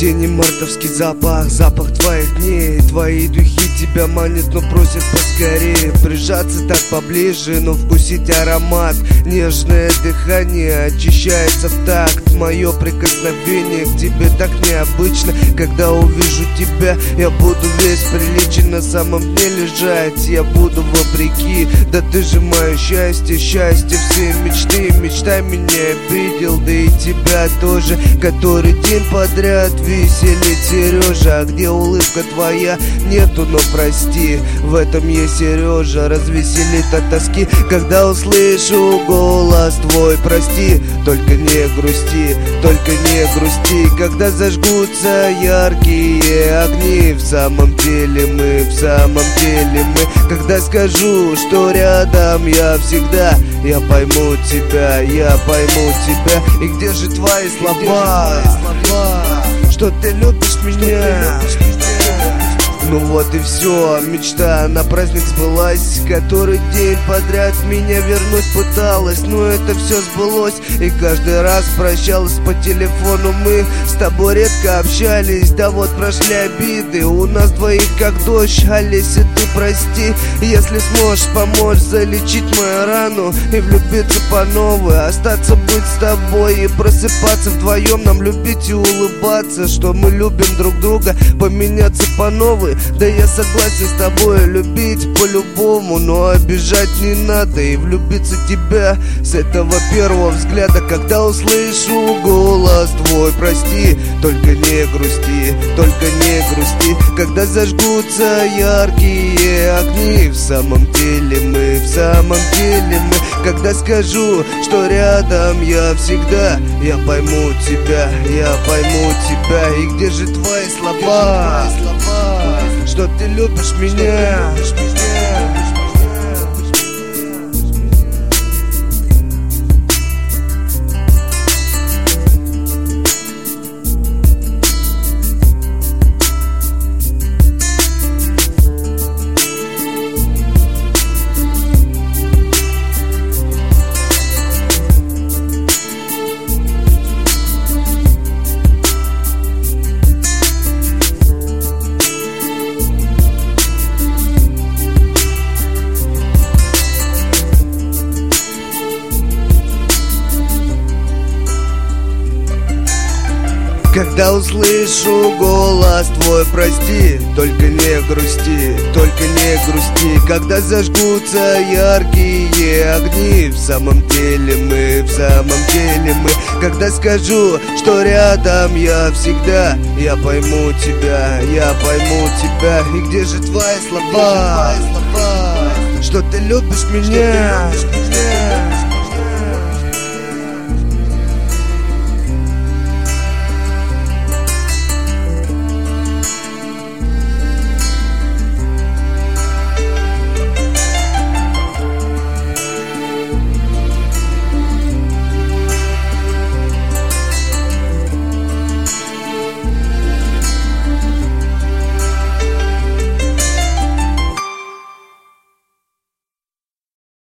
Весенний мартовский запах, запах твоих дней. Твои духи тебя манят, но просят поскорее прижаться так поближе, но вкусить аромат. Нежное дыхание очищается в такт. Мое прикосновение к тебе так необычно. Когда увижу тебя, я буду весь приличен. На самом дне лежать я буду вопреки. Да ты же мое счастье, счастье всей мечты. Мечтай меня обидел, да и тебя тоже. Который день подряд веселит Сережа. А где улыбка твоя? Нету, но прости. В этом я Сережа, развеселит от тоски. Когда услышу голос твой, прости. Только не грусти, только не грусти. Когда зажгутся яркие огни, в самом деле мы, в самом деле мы. Когда скажу, что рядом я всегда, я пойму тебя, я пойму тебя. И где же твои слова, что ты любишь меня? Ну вот и все, мечта на праздник сбылась. Который день подряд меня вернуть пыталась, но это все сбылось. И каждый раз прощалась по телефону. Мы с тобой редко общались, да вот прошли обиды. У нас двоих как дождь, Олеся, ты прости. Если сможешь помочь залечить мою рану и влюбиться по новой, остаться быть с тобой и просыпаться вдвоем. Нам любить и улыбаться, что мы любим друг друга, поменяться по новой. Да я согласен с тобой, любить по-любому, но обижать не надо. И влюбиться в тебя с этого первого взгляда. Когда услышу голос твой, прости. Только не грусти, только не грусти. Когда зажгутся яркие огни, в самом деле мы, в самом деле мы. Когда скажу, что рядом я всегда, я пойму тебя, я пойму тебя. И где же твои слова, что ты любишь меня? Когда услышу голос твой, прости. Только не грусти, только не грусти. Когда зажгутся яркие огни, в самом деле мы, в самом деле мы. Когда скажу, что рядом я всегда, я пойму тебя, я пойму тебя. И где же твои слова, что ты любишь меня?